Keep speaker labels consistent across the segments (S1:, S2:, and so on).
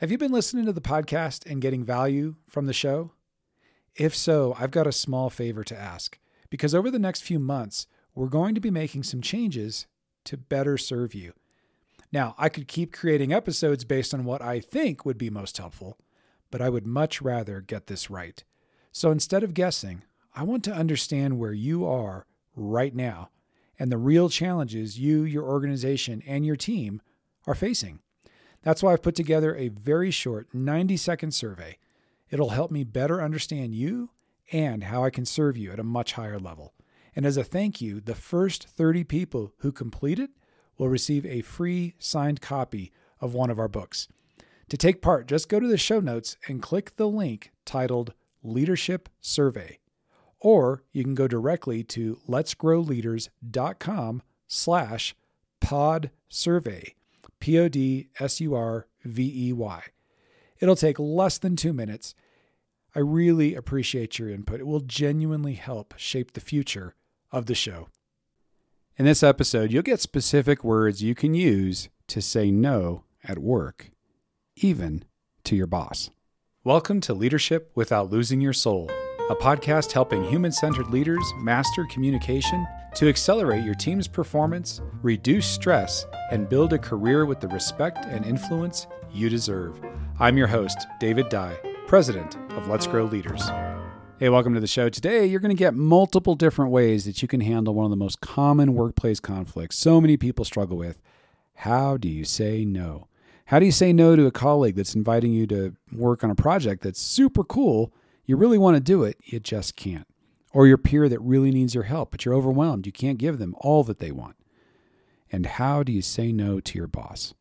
S1: Have you been listening to the podcast and getting value from the show? If so, I've got a small favor to ask, because over the next few months, we're going to be making some changes to better serve you. Now, I could keep creating episodes based on what I think would be most helpful, but I would much rather get this right. So instead of guessing, I want to understand where you are right now and the real challenges you, your organization, and your team are facing. That's why I've put together a very short 90-second survey. It'll help me better understand you and how I can serve you at a much higher level. And as a thank you, the first 30 people who complete it will receive a free signed copy of one of our books. To take part, just go to the show notes and click the link titled Leadership Survey. Or you can go directly to letsgrowleaders.com/podsurvey, PODSURVEY. It'll take less than 2 minutes. I really appreciate your input. It will genuinely help shape the future of the show. In this episode, you'll get specific words you can use to say no at work, even to your boss. Welcome to Leadership Without Losing Your Soul, a podcast helping human-centered leaders master communication to accelerate your team's performance, reduce stress, and build a career with the respect and influence you deserve. I'm your host, David Dye, president of Let's Grow Leaders. Hey, welcome to the show. Today, you're going to get multiple different ways that you can handle one of the most common workplace conflicts so many people struggle with. How do you say no? How do you say no to a colleague that's inviting you to work on a project that's super cool? You really want to do it, you just can't. Or your peer that really needs your help, but you're overwhelmed. You can't give them all that they want. And how do you say no to your boss?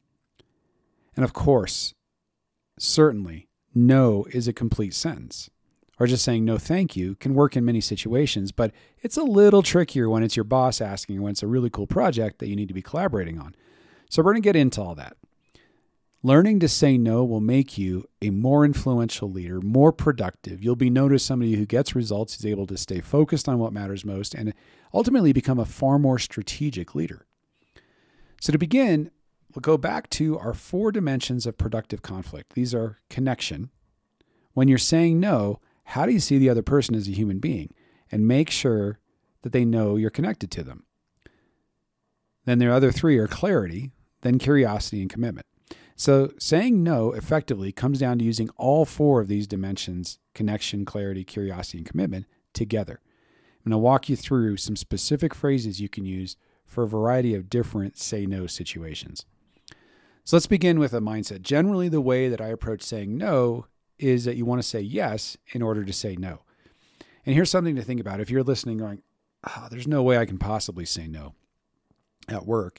S1: And of course, certainly, no is a complete sentence. Or just saying no thank you can work in many situations, but it's a little trickier when it's your boss asking or when it's a really cool project that you need to be collaborating on. So we're going to get into all that. Learning to say no will make you a more influential leader, more productive. You'll be known as somebody who gets results, is able to stay focused on what matters most, and ultimately become a far more strategic leader. So to begin, we'll go back to our 4 dimensions of productive conflict. These are connection. When you're saying no, how do you see the other person as a human being? And make sure that they know you're connected to them. Then the other 3 are clarity, then curiosity, and commitment. So saying no effectively comes down to using all 4 of these dimensions, connection, clarity, curiosity, and commitment, together. I'm going to walk you through some specific phrases you can use for a variety of different say no situations. So let's begin with a mindset. Generally, the way that I approach saying no is that you want to say yes in order to say no. And here's something to think about. If you're listening going, there's no way I can possibly say no at work,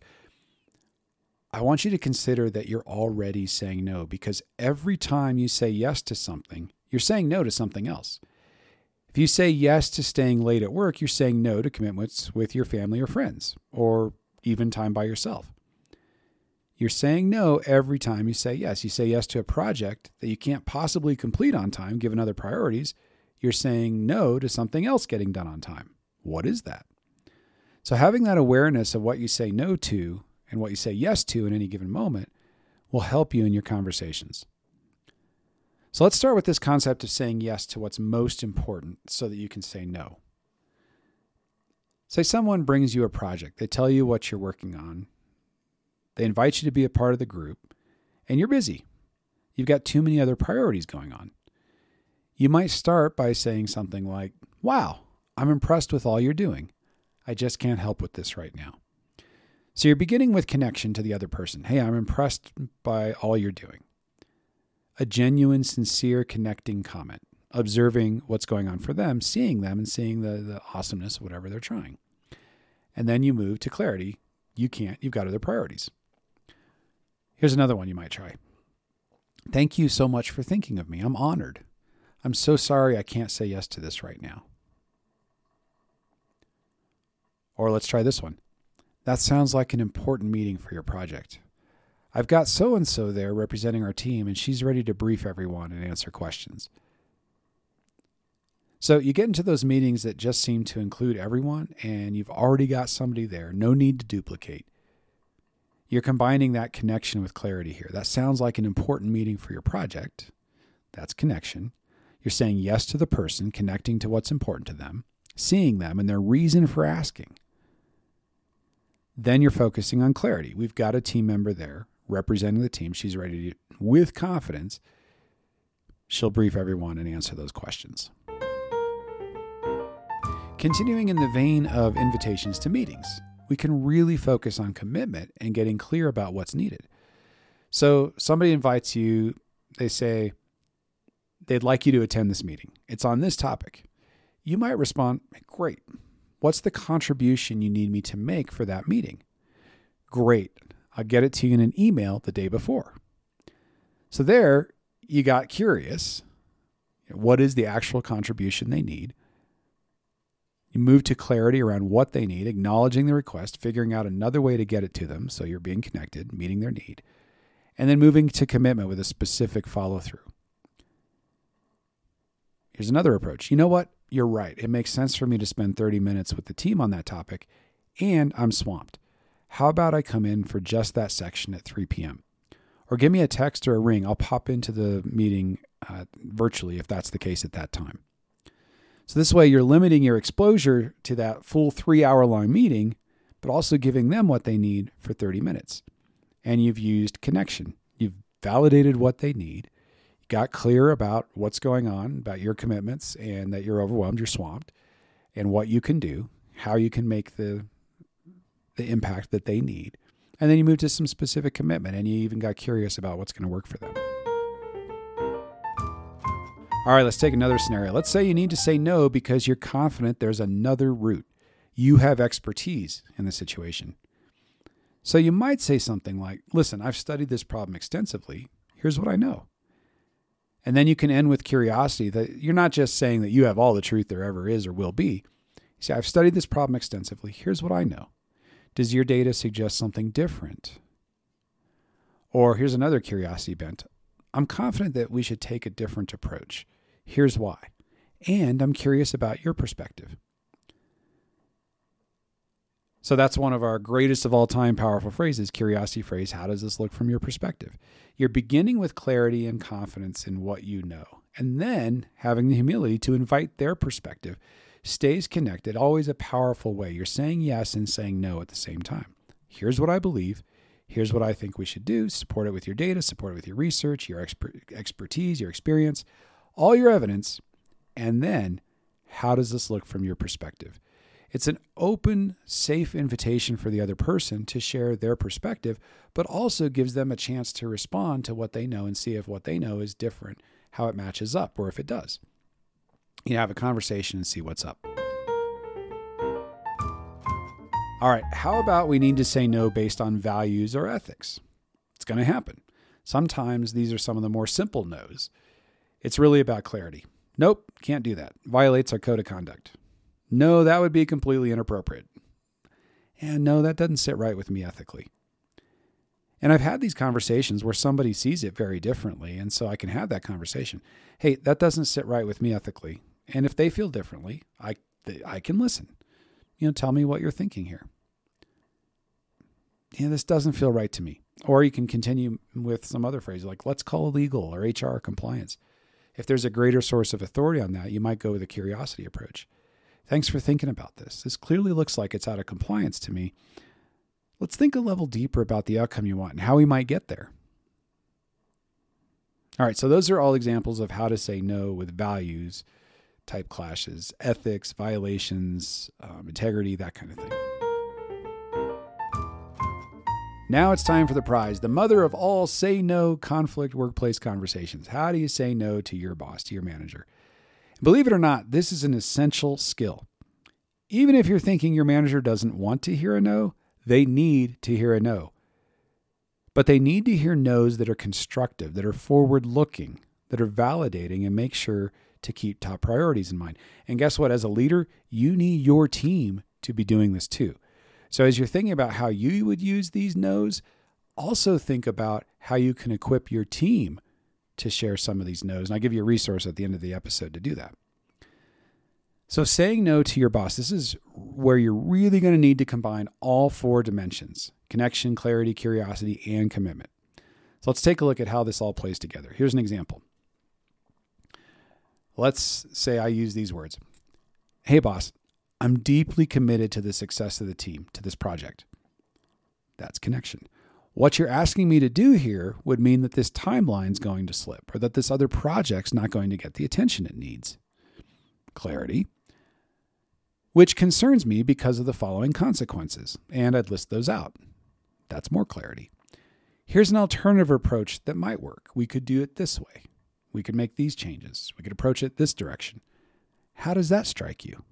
S1: I want you to consider that you're already saying no, because every time you say yes to something, you're saying no to something else. If you say yes to staying late at work, you're saying no to commitments with your family or friends, or even time by yourself. You're saying no every time you say yes. You say yes to a project that you can't possibly complete on time, given other priorities. You're saying no to something else getting done on time. What is that? So having that awareness of what you say no to and what you say yes to in any given moment will help you in your conversations. So let's start with this concept of saying yes to what's most important so that you can say no. Say someone brings you a project. They tell you what you're working on. They invite you to be a part of the group, and you're busy. You've got too many other priorities going on. You might start by saying something like, "Wow, I'm impressed with all you're doing. I just can't help with this right now." So you're beginning with connection to the other person. "Hey, I'm impressed by all you're doing." A genuine, sincere, connecting comment, observing what's going on for them, seeing them, and seeing the awesomeness of whatever they're trying. And then you move to clarity. You can't. You've got other priorities. Here's another one you might try. "Thank you so much for thinking of me. I'm honored. I'm so sorry I can't say yes to this right now." Or let's try this one. "That sounds like an important meeting for your project. I've got so-and-so there representing our team, and she's ready to brief everyone and answer questions." So you get into those meetings that just seem to include everyone, and you've already got somebody there. No need to duplicate. You're combining that connection with clarity here. That sounds like an important meeting for your project. That's connection. You're saying yes to the person, connecting to what's important to them, seeing them and their reason for asking. Then you're focusing on clarity. We've got a team member there representing the team. She's ready to, with confidence, she'll brief everyone and answer those questions. Continuing in the vein of invitations to meetings, we can really focus on commitment and getting clear about what's needed. So somebody invites you, they say they'd like you to attend this meeting. It's on this topic. You might respond, great. What's the contribution you need me to make for that meeting? Great. I'll get it to you in an email the day before. So there you got curious. What is the actual contribution they need? You move to clarity around what they need, acknowledging the request, figuring out another way to get it to them so you're being connected, meeting their need, and then moving to commitment with a specific follow-through. Here's another approach. You know what? You're right. It makes sense for me to spend 30 minutes with the team on that topic, and I'm swamped. How about I come in for just that section at 3 p.m.? Or give me a text or a ring. I'll pop into the meeting virtually if that's the case at that time. So this way you're limiting your exposure to that full 3-hour-long meeting, but also giving them what they need for 30 minutes. And you've used connection. You've validated what they need. Got clear about what's going on, about your commitments, and that you're overwhelmed, you're swamped, and what you can do, how you can make the impact that they need. And then you move to some specific commitment, and you even got curious about what's going to work for them. All right, let's take another scenario. Let's say you need to say no because you're confident there's another route. You have expertise in the situation. So you might say something like, listen, I've studied this problem extensively. Here's what I know. And then you can end with curiosity that you're not just saying that you have all the truth there ever is or will be. You say, I've studied this problem extensively. Here's what I know. Does your data suggest something different? Or here's another curiosity bent. I'm confident that we should take a different approach. Here's why. And I'm curious about your perspective. So that's one of our greatest of all time powerful phrases, curiosity phrase. How does this look from your perspective? You're beginning with clarity and confidence in what you know, and then having the humility to invite their perspective. Stays connected, always a powerful way. You're saying yes and saying no at the same time. Here's what I believe. Here's what I think we should do. Support it with your data, support it with your research, your expertise, your experience, all your evidence. And then how does this look from your perspective? It's an open, safe invitation for the other person to share their perspective, but also gives them a chance to respond to what they know and see if what they know is different, how it matches up, or if it does. You know, have a conversation and see what's up. All right, how about we need to say no based on values or ethics? It's going to happen. Sometimes these are some of the more simple no's. It's really about clarity. Nope, can't do that. Violates our code of conduct. No, that would be completely inappropriate. And no, that doesn't sit right with me ethically. And I've had these conversations where somebody sees it very differently, and so I can have that conversation. Hey, that doesn't sit right with me ethically. And if they feel differently, I can listen. You know, tell me what you're thinking here. Yeah, this doesn't feel right to me. Or you can continue with some other phrase like, let's call legal or HR compliance. If there's a greater source of authority on that, you might go with a curiosity approach. Thanks for thinking about this. This clearly looks like it's out of compliance to me. Let's think a level deeper about the outcome you want and how we might get there. All right, so those are all examples of how to say no with values, type clashes, ethics, violations, integrity, that kind of thing. Now it's time for the prize, the mother of all say no conflict workplace conversations. How do you say no to your boss, to your manager? Believe it or not, this is an essential skill. Even if you're thinking your manager doesn't want to hear a no, they need to hear a no. But they need to hear no's that are constructive, that are forward-looking, that are validating, and make sure to keep top priorities in mind. And guess what? As a leader, you need your team to be doing this too. So as you're thinking about how you would use these no's, also think about how you can equip your team to share some of these no's. And I'll give you a resource at the end of the episode to do that. So saying no to your boss, this is where you're really going to need to combine all 4 dimensions: connection, clarity, curiosity, and commitment. So let's take a look at how this all plays together. Here's an example. Let's say I use these words. Hey, boss, I'm deeply committed to the success of the team, to this project. That's connection. What you're asking me to do here would mean that this timeline's going to slip, or that this other project's not going to get the attention it needs. Clarity, which concerns me because of the following consequences, and I'd list those out. That's more clarity. Here's an alternative approach that might work. We could do it this way. We could make these changes. We could approach it this direction. How does that strike you?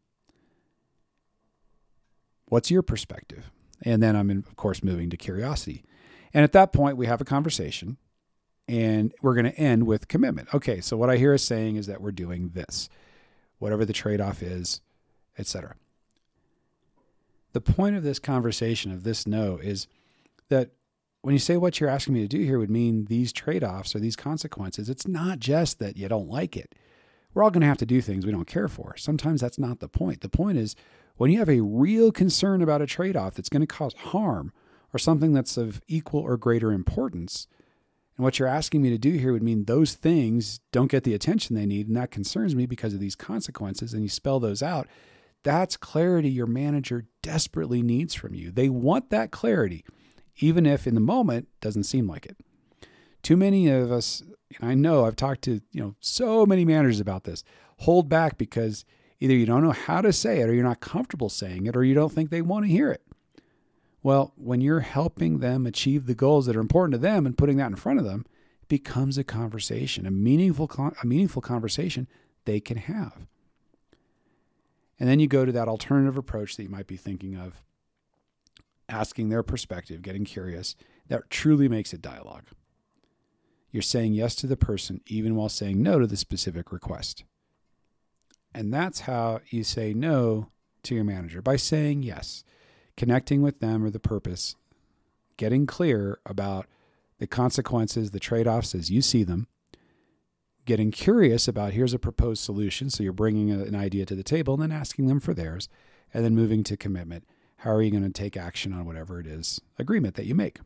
S1: What's your perspective? And then I'm, of course, moving to curiosity. And at that point, we have a conversation, and we're going to end with commitment. Okay, so what I hear us saying is that we're doing this, whatever the trade-off is, etc. The point of this conversation, of this no, is that when you say what you're asking me to do here would mean these trade-offs or these consequences, it's not just that you don't like it. We're all going to have to do things we don't care for. Sometimes that's not the point. The point is when you have a real concern about a trade-off that's going to cause harm or something that's of equal or greater importance, and what you're asking me to do here would mean those things don't get the attention they need, and that concerns me because of these consequences, and you spell those out, that's clarity your manager desperately needs from you. They want that clarity, even if in the moment doesn't seem like it. Too many of us, and I know I've talked to so many managers about this, hold back because either you don't know how to say it, or you're not comfortable saying it, or you don't think they want to hear it. Well, when you're helping them achieve the goals that are important to them and putting that in front of them, it becomes a conversation, a meaningful conversation they can have. And then you go to that alternative approach that you might be thinking of, asking their perspective, getting curious. That truly makes it dialogue. You're saying yes to the person even while saying no to the specific request. And that's how you say no to your manager, by saying yes, connecting with them or the purpose, getting clear about the consequences, the trade-offs as you see them, getting curious about here's a proposed solution, so you're bringing an idea to the table, and then asking them for theirs, and then moving to commitment. How are you going to take action on whatever it is, agreement that you make?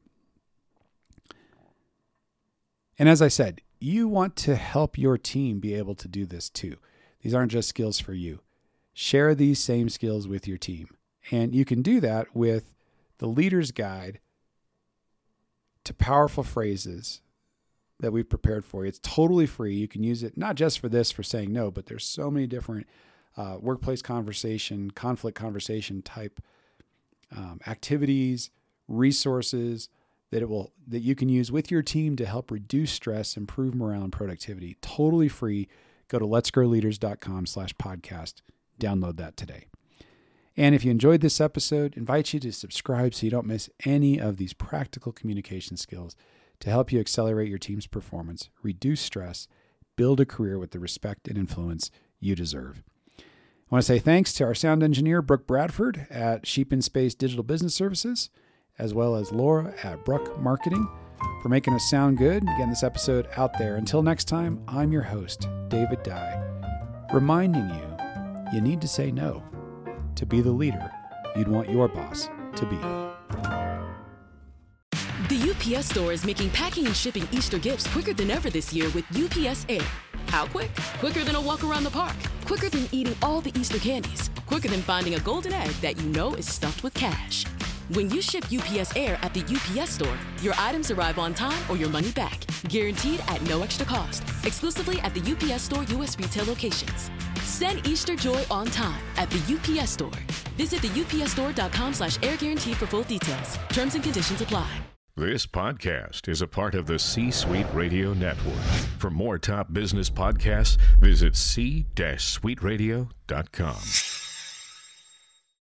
S1: And as I said, you want to help your team be able to do this too. These aren't just skills for you. Share these same skills with your team. And you can do that with the Leader's Guide to Powerful Phrases that we've prepared for you. It's totally free. You can use it not just for this, for saying no, but there's so many different workplace conversation, conflict conversation type activities, resources that you can use with your team to help reduce stress, improve morale, and productivity. Totally free. Go to letsgrowleaders.com/podcast. Download that today. And if you enjoyed this episode, invite you to subscribe so you don't miss any of these practical communication skills to help you accelerate your team's performance, reduce stress, build a career with the respect and influence you deserve. I want to say thanks to our sound engineer, Brooke Bradford at Sheep in Space Digital Business Services, as well as Laura at Bruck Marketing for making us sound good and getting this episode out there. Until next time, I'm your host, David Dye, reminding you need to say no to be the leader you'd want your boss to be.
S2: The UPS Store is making packing and shipping Easter gifts quicker than ever this year with UPS Air. How quick? Quicker than a walk around the park. Quicker than eating all the Easter candies. Quicker than finding a golden egg that you know is stuffed with cash. When you ship UPS Air at the UPS Store, your items arrive on time or your money back. Guaranteed at no extra cost. Exclusively at the UPS Store U.S. retail locations. Send Easter joy on time at the UPS Store. Visit the upsstore.com/air guarantee for full details. Terms and conditions apply.
S3: This podcast is a part of the C-Suite Radio Network. For more top business podcasts, visit c-suiteradio.com.